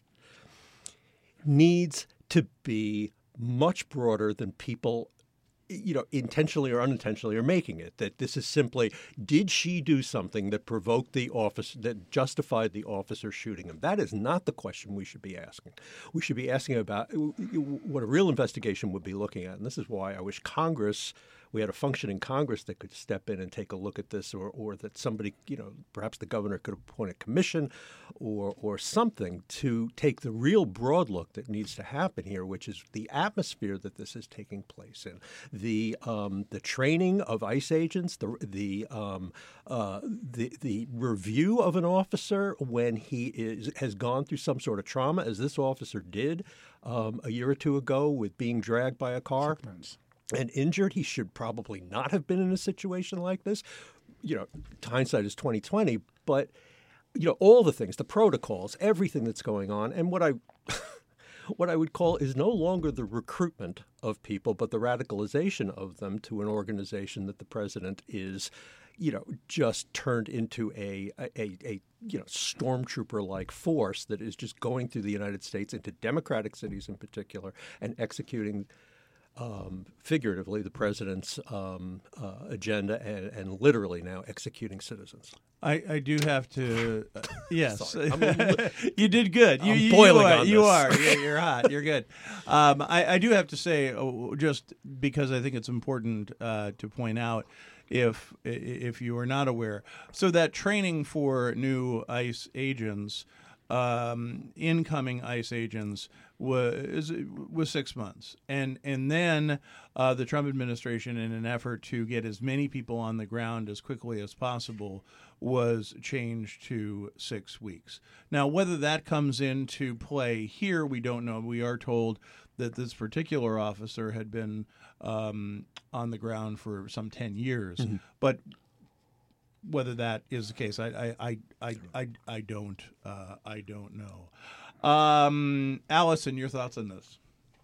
needs to be much broader than people, you know, intentionally or unintentionally are making it. That this is simply, did she do something that provoked the officer, that justified the officer shooting him? That is not the question we should be asking. We should be asking about what a real investigation would be looking at. And this is why I wish Congress, we had a functioning Congress that could step in and take a look at this, or, or that somebody, you know, perhaps the governor could appoint a commission or or something to take the real broad look that needs to happen here, which is the atmosphere that this is taking place in, the um, the training of ICE agents, the the um, uh, the the review of an officer when he is has gone through some sort of trauma, as this officer did um, a year or two ago with being dragged by a car and injured. He should probably not have been in a situation like this. You know, hindsight is twenty twenty, but you know, all the things, the protocols, everything that's going on, and what I what I would call is no longer the recruitment of people, but the radicalization of them to an organization that the president is, you know, just turned into a a, a you know stormtrooper-like force that is just going through the United States, into democratic cities in particular, and executing Um, figuratively, the president's um, uh, agenda, and, and literally now executing citizens. I, I do have to, uh, yes, Sorry, I'm- you did good. You, I'm you, boiling you are, on you this. are. Yeah, you're hot. You're good. Um, I, I do have to say, oh, just because I think it's important uh, to point out, if if you are not aware, so that training for new ICE agents, um, incoming ICE agents, was was six months, and and then uh, the Trump administration, in an effort to get as many people on the ground as quickly as possible, was changed to six weeks. Now, whether that comes into play here, we don't know. We are told that this particular officer had been um, on the ground for some ten years, mm-hmm. but whether that is the case, I I I I, I, I don't uh, I don't know. Um, Allison, your thoughts on this?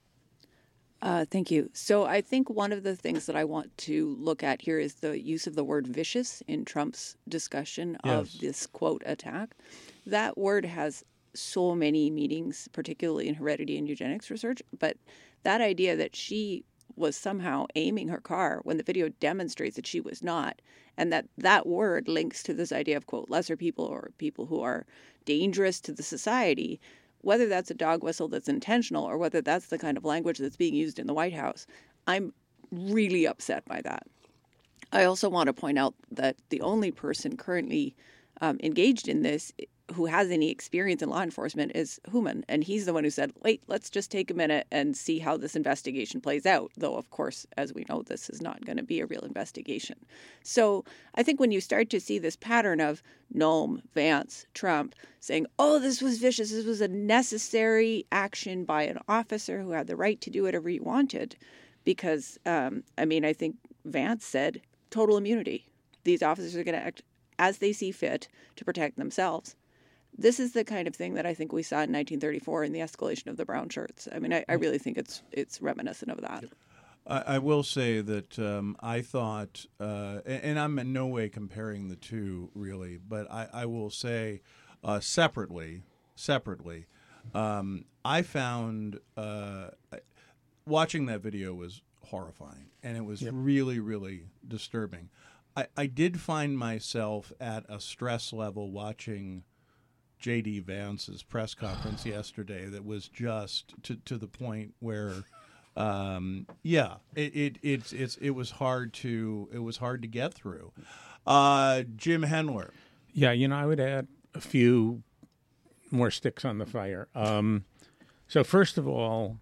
Uh, thank you. So I think one of the things that I want to look at here is the use of the word vicious in Trump's discussion Yes. of this, quote, attack. That word has so many meanings, particularly in heredity and eugenics research. But that idea that she was somehow aiming her car when the video demonstrates that she was not, and that that word links to this idea of, quote, lesser people or people who are dangerous to the society, whether that's a dog whistle that's intentional or whether that's the kind of language that's being used in the White House. I'm really upset by that. I also want to point out that the only person currently um, engaged in this who has any experience in law enforcement is Hooman. And he's the one who said, wait, let's just take a minute and see how this investigation plays out. Though, of course, as we know, this is not going to be a real investigation. So I think when you start to see this pattern of Noem, Vance, Trump saying, oh, this was vicious, this was a necessary action by an officer who had the right to do whatever he wanted. Because, um, I mean, I think Vance said total immunity. These officers are going to act as they see fit to protect themselves. This is the kind of thing that I think we saw in nineteen thirty-four in the escalation of the brown shirts. I mean, I, I really think it's it's reminiscent of that. I, I will say that um, I thought, uh, and I'm in no way comparing the two really, but I, I will say uh, separately, separately, um, I found uh, watching that video was horrifying, and it was yep. really, really disturbing. I, I did find myself at a stress level watching J D. Vance's press conference yesterday that was just to, to the point where, um, yeah, it, it it's it's it was hard to it was hard to get through. Uh, Jim Hendler. Yeah, you know, I would add a few more sticks on the fire. Um, so first of all,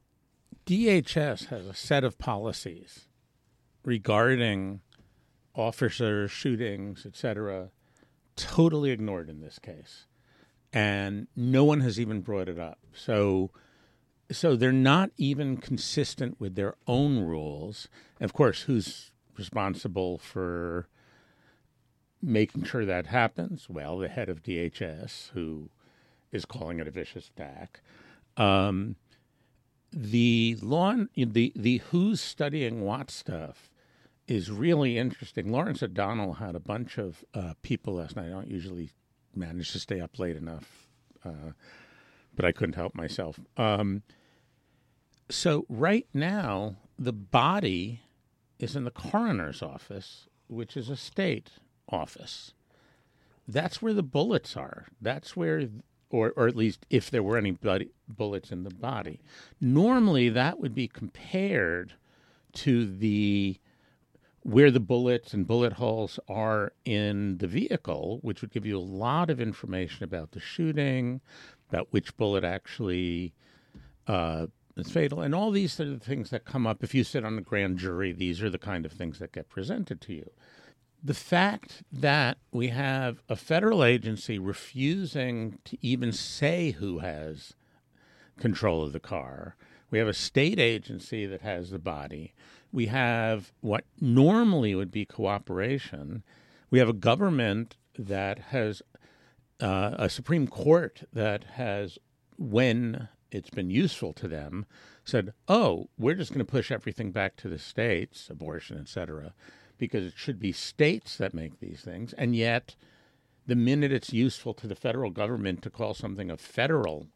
D H S has a set of policies regarding officer shootings, et cetera, totally ignored in this case. And no one has even brought it up. So so they're not even consistent with their own rules. Of course, who's responsible for making sure that happens? Well, the head of D H S, who is calling it a vicious attack. Um, the law, the, the who's studying what stuff is really interesting. Lawrence O'Donnell had a bunch of uh, people last night. I don't usually managed to stay up late enough, uh, but I couldn't help myself. Um, so right now, the body is in the coroner's office, which is a state office. That's where the bullets are. That's where, or, or at least if there were any bloody bullets in the body. Normally, that would be compared to the where the bullets and bullet holes are in the vehicle, which would give you a lot of information about the shooting, about which bullet actually uh, is fatal, and all these are the things that come up. If you sit on a grand jury, these are the kind of things that get presented to you. The fact that we have a federal agency refusing to even say who has control of the car, we have a state agency that has the body, we have what normally would be cooperation. We have a government that has uh, a Supreme Court that has, when it's been useful to them, said, oh, we're just going to push everything back to the states, abortion, et cetera, because it should be states that make these things. And yet, the minute it's useful to the federal government to call something a federal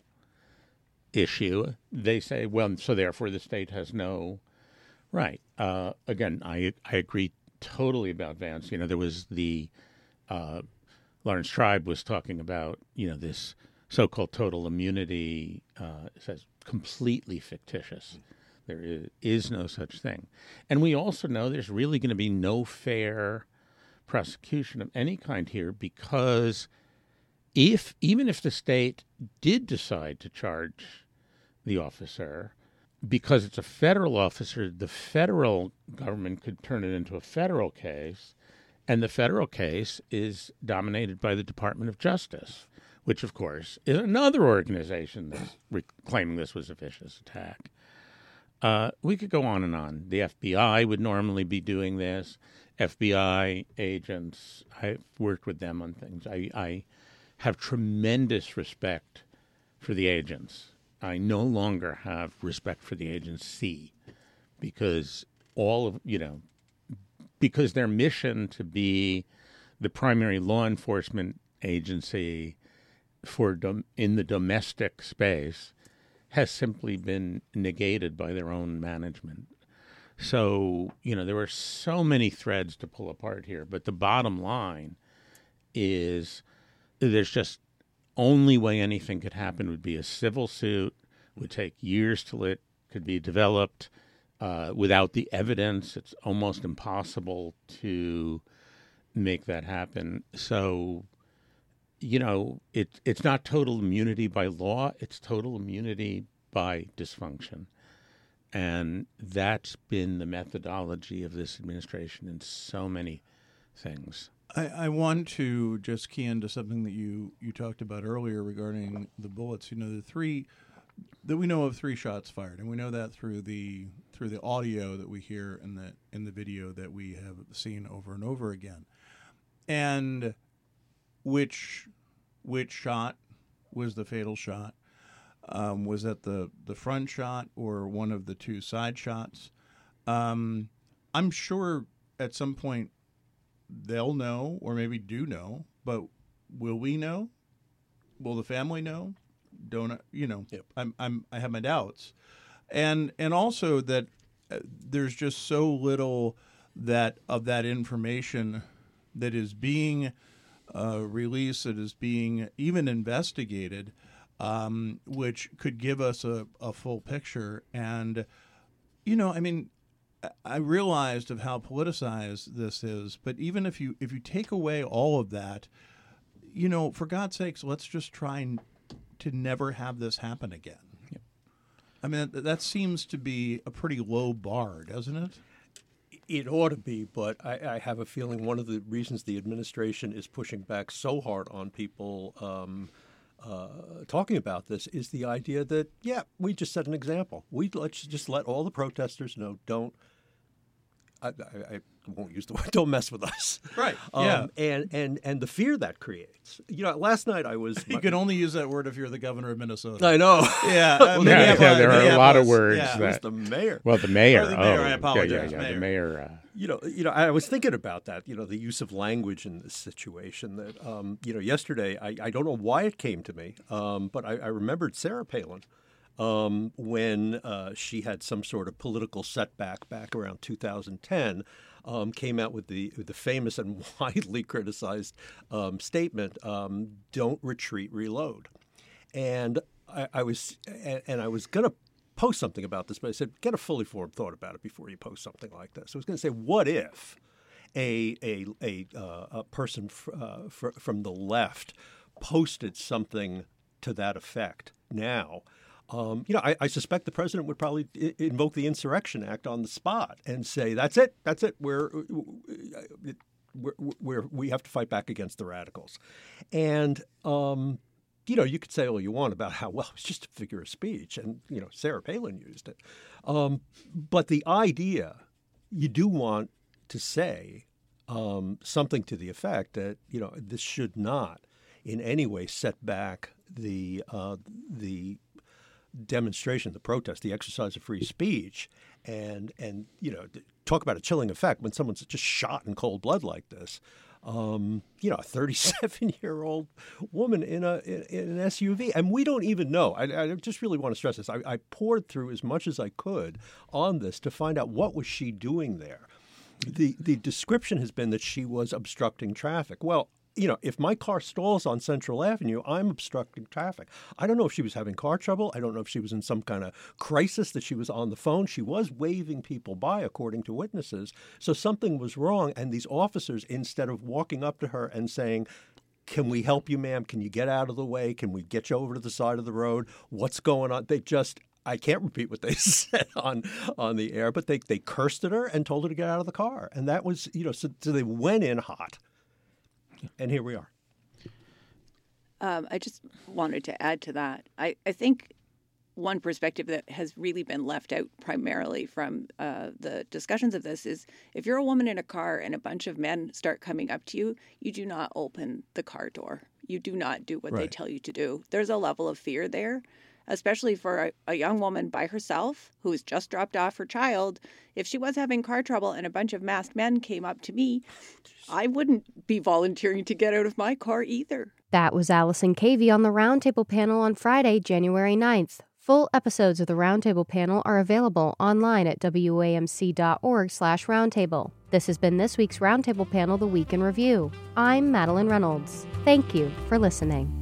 issue, they say, well, so therefore the state has no right. Uh, again, I I agree totally about Vance. You know, there was the uh, Lawrence Tribe was talking about, you know, this so-called total immunity. Uh, it says completely fictitious. There is, is no such thing. And we also know there's really going to be no fair prosecution of any kind here, because if even if the state did decide to charge the officer, because it's a federal officer, the federal government could turn it into a federal case, and the federal case is dominated by the Department of Justice, which, of course, is another organization that's re- claiming this was a vicious attack. Uh, we could go on and on. The F B I would normally be doing this. F B I agents, I've worked with them on things. I, I have tremendous respect for the agents. I no longer have respect for the agency because all of, you know, because their mission to be the primary law enforcement agency for dom- in the domestic space has simply been negated by their own management. So, you know, there were so many threads to pull apart here. But the bottom line is there's just only way anything could happen would be a civil suit, would take years till it could be developed. Uh, without the evidence, it's almost impossible to make that happen. So, you know, it, it's not total immunity by law. It's total immunity by dysfunction. And that's been the methodology of this administration in so many things. I, I want to just key into something that you, you talked about earlier regarding the bullets. You know, the three that we know of three shots fired, and we know that through the through the audio that we hear in the in the video that we have seen over and over again. And which which shot was the fatal shot? Um, was that the, the front shot or one of the two side shots? Um, I'm sure at some point they'll know, or maybe do know, but will we know? Will the family know? Don't you know? Yep. I'm I'm I have my doubts, and and also that uh, there's just so little that of that information that is being uh, released, that is being even investigated, um, which could give us a, a full picture. And you know, I mean, I realized of how politicized this is, but even if you if you take away all of that, you know, for God's sakes, let's just try and to never have this happen again. Yep. I mean, that, that seems to be a pretty low bar, doesn't it? It ought to be, but I, I have a feeling one of the reasons the administration is pushing back so hard on people um, uh, talking about this is the idea that, yeah, we just set an example. We let's just let all the protesters know, don't, I, I, I won't use the word, don't mess with us. Right, um, yeah. And, and, and the fear that creates. You know, last night I was... You can only use that word if you're the governor of Minnesota. I know. Yeah. Well, yeah, yeah, there are a lot of words yeah. that... It was the mayor. Well, the mayor. Or the mayor, oh, I apologize. Yeah, yeah, yeah Mayor. the mayor. Uh... You know, you know, I was thinking about that, you know, the use of language in this situation that, um, you know, yesterday, I, I don't know why it came to me, um, but I, I remembered Sarah Palin um, when uh, she had some sort of political setback back around two thousand ten. Um, came out with the with the famous and widely criticized um, statement, um, "Don't retreat, reload." And I, I was and, and I was going to post something about this, but I said, get a fully formed thought about it before you post something like this. I was going to say, what if a a a, uh, a person f- uh, f- from the left posted something to that effect now? Um, you know, I, I suspect the president would probably I- invoke the Insurrection Act on the spot and say, "That's it, that's it. We're, we're, we're we have to fight back against the radicals." And um, you know, you could say all you want about how well it's just a figure of speech, and you know, Sarah Palin used it. Um, but the idea, you do want to say um, something to the effect that you know this should not in any way set back the uh, the demonstration, the protest, the exercise of free speech, and and you know, talk about a chilling effect when someone's just shot in cold blood like this. Um, you know, a thirty-seven-year-old woman in a in, in an S U V, and we don't even know. I, I just really want to stress this. I, I poured through as much as I could on this to find out what was she doing there. The the description has been that she was obstructing traffic. Well, you know, if my car stalls on Central Avenue, I'm obstructing traffic. I don't know if she was having car trouble. I don't know if she was in some kind of crisis that she was on the phone. She was waving people by, according to witnesses. So something was wrong. And these officers, instead of walking up to her and saying, "Can we help you, ma'am? Can you get out of the way? Can we get you over to the side of the road? What's going on?" They just, I can't repeat what they said on, on the air, but they, they cursed at her and told her to get out of the car. And that was, you know, so, so they went in hot. And here we are. Um, I just wanted to add to that. I, I think one perspective that has really been left out primarily from uh, the discussions of this is if you're a woman in a car and a bunch of men start coming up to you, you do not open the car door. You do not do what Right. they tell you to do. There's a level of fear there, especially for a, a young woman by herself who has just dropped off her child. If she was having car trouble and a bunch of masked men came up to me, I wouldn't be volunteering to get out of my car either. That was Allison Cavey on the Roundtable panel on Friday, January ninth. Full episodes of the Roundtable Panel are available online at W A M C dot org slash roundtable. This has been this week's Roundtable Panel, The Week in Review. I'm Madeline Reynolds. Thank you for listening.